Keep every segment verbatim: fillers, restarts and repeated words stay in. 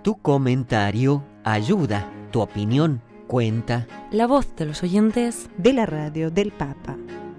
Tu comentario ayuda, tu opinión cuenta. La voz de los oyentes de la radio del Papa.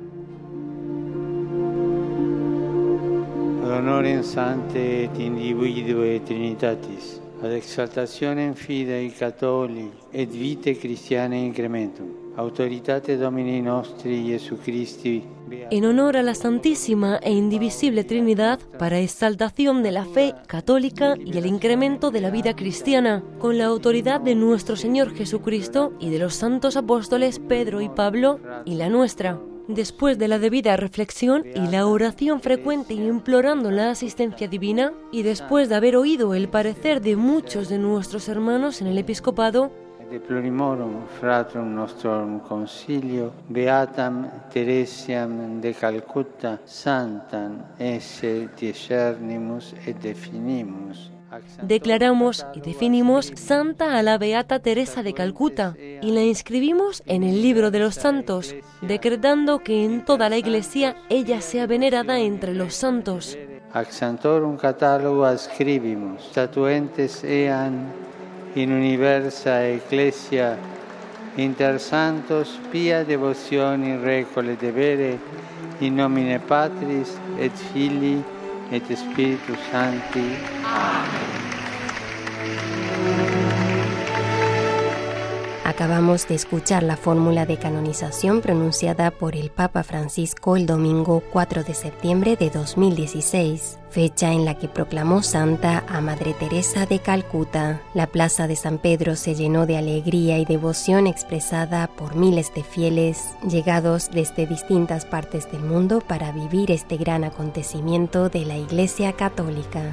Ad honorem Sancte et individue Trinitatis, ad exaltationem Fidei Catholici et vitae Christianae incrementum, autoritate Domini nostri Iesu Christi. En honor a la Santísima e Indivisible Trinidad, para exaltación de la fe católica y el incremento de la vida cristiana, con la autoridad de nuestro Señor Jesucristo y de los santos apóstoles Pedro y Pablo, y la nuestra. Después de la debida reflexión y la oración frecuente implorando la asistencia divina, y después de haber oído el parecer de muchos de nuestros hermanos en el episcopado, Deplorimorum fratrum nostrum concilio, beatam Teresiam de Calcutta, santam esse discernimus et definimus. Declaramos y definimos santa a la beata Teresa de Calcuta y la inscribimos en el libro de los santos, decretando que en toda la Iglesia ella sea venerada entre los santos. Ac santorum catalogo ascribimus, statuentes ean in universa ecclesia inter santos pia devotioni recole debere in nomine Patris et Filii et Spiritus Sancti. Amén. Acabamos de escuchar la fórmula de canonización pronunciada por el Papa Francisco el domingo cuatro de septiembre de dos mil dieciséis, fecha en la que proclamó santa a Madre Teresa de Calcuta. La plaza de San Pedro se llenó de alegría y devoción expresada por miles de fieles llegados desde distintas partes del mundo para vivir este gran acontecimiento de la Iglesia Católica.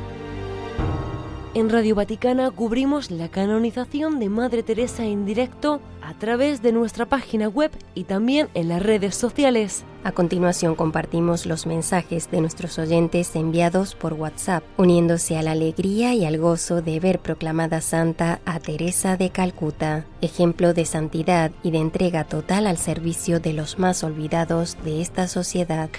En Radio Vaticana cubrimos la canonización de Madre Teresa en directo a través de nuestra página web y también en las redes sociales. A continuación compartimos los mensajes de nuestros oyentes enviados por WhatsApp, uniéndose a la alegría y al gozo de ver proclamada santa a Teresa de Calcuta, ejemplo de santidad y de entrega total al servicio de los más olvidados de esta sociedad.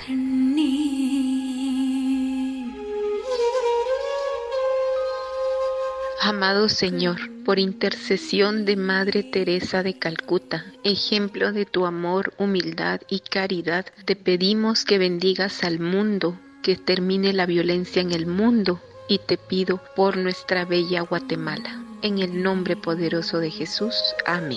Amado Señor, por intercesión de Madre Teresa de Calcuta, ejemplo de tu amor, humildad y caridad, te pedimos que bendigas al mundo, que termine la violencia en el mundo, y te pido por nuestra bella Guatemala. En el nombre poderoso de Jesús. Amén.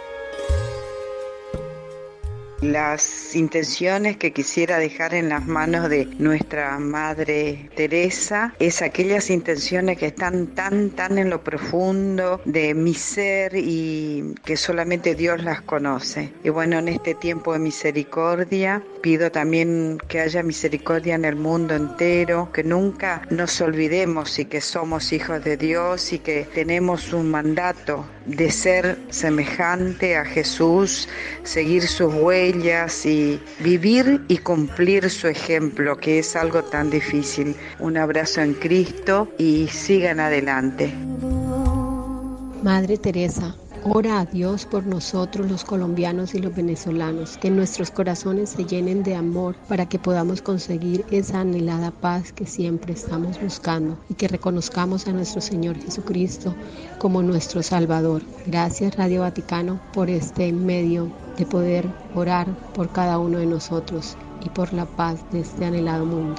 Las intenciones que quisiera dejar en las manos de nuestra Madre Teresa es aquellas intenciones que están tan, tan en lo profundo de mi ser y que solamente Dios las conoce. Y bueno, en este tiempo de misericordia, pido también que haya misericordia en el mundo entero, que nunca nos olvidemos y que somos hijos de Dios y que tenemos un mandato de ser semejante a Jesús, seguir sus huellas y vivir y cumplir su ejemplo, que es algo tan difícil. Un abrazo en Cristo y sigan adelante. Madre Teresa, ora a Dios por nosotros los colombianos y los venezolanos, que nuestros corazones se llenen de amor para que podamos conseguir esa anhelada paz que siempre estamos buscando y que reconozcamos a nuestro Señor Jesucristo como nuestro Salvador. Gracias Radio Vaticano por este medio de poder orar por cada uno de nosotros y por la paz de este anhelado mundo.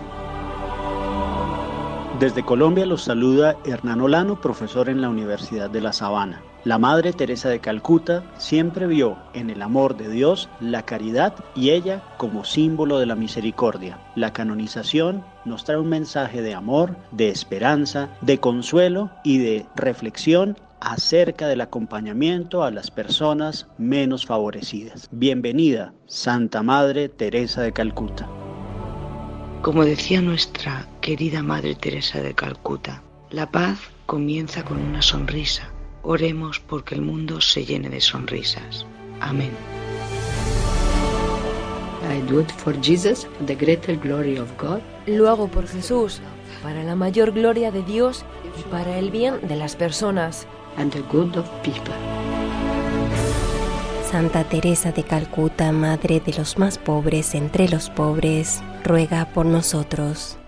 Desde Colombia los saluda Hernán Olano, profesor en la Universidad de La Sabana. La Madre Teresa de Calcuta siempre vio en el amor de Dios la caridad y ella como símbolo de la misericordia. La canonización nos trae un mensaje de amor, de esperanza, de consuelo y de reflexión acerca del acompañamiento a las personas menos favorecidas. Bienvenida, Santa Madre Teresa de Calcuta. Como decía nuestra querida Madre Teresa de Calcuta, la paz comienza con una sonrisa. Oremos porque el mundo se llene de sonrisas. Amén. I do it for Jesus, for the greater glory of God. Lo hago por Jesús, para la mayor gloria de Dios y para el bien de las personas. And the good of people. Santa Teresa de Calcuta, Madre de los más pobres entre los pobres, ruega por nosotros.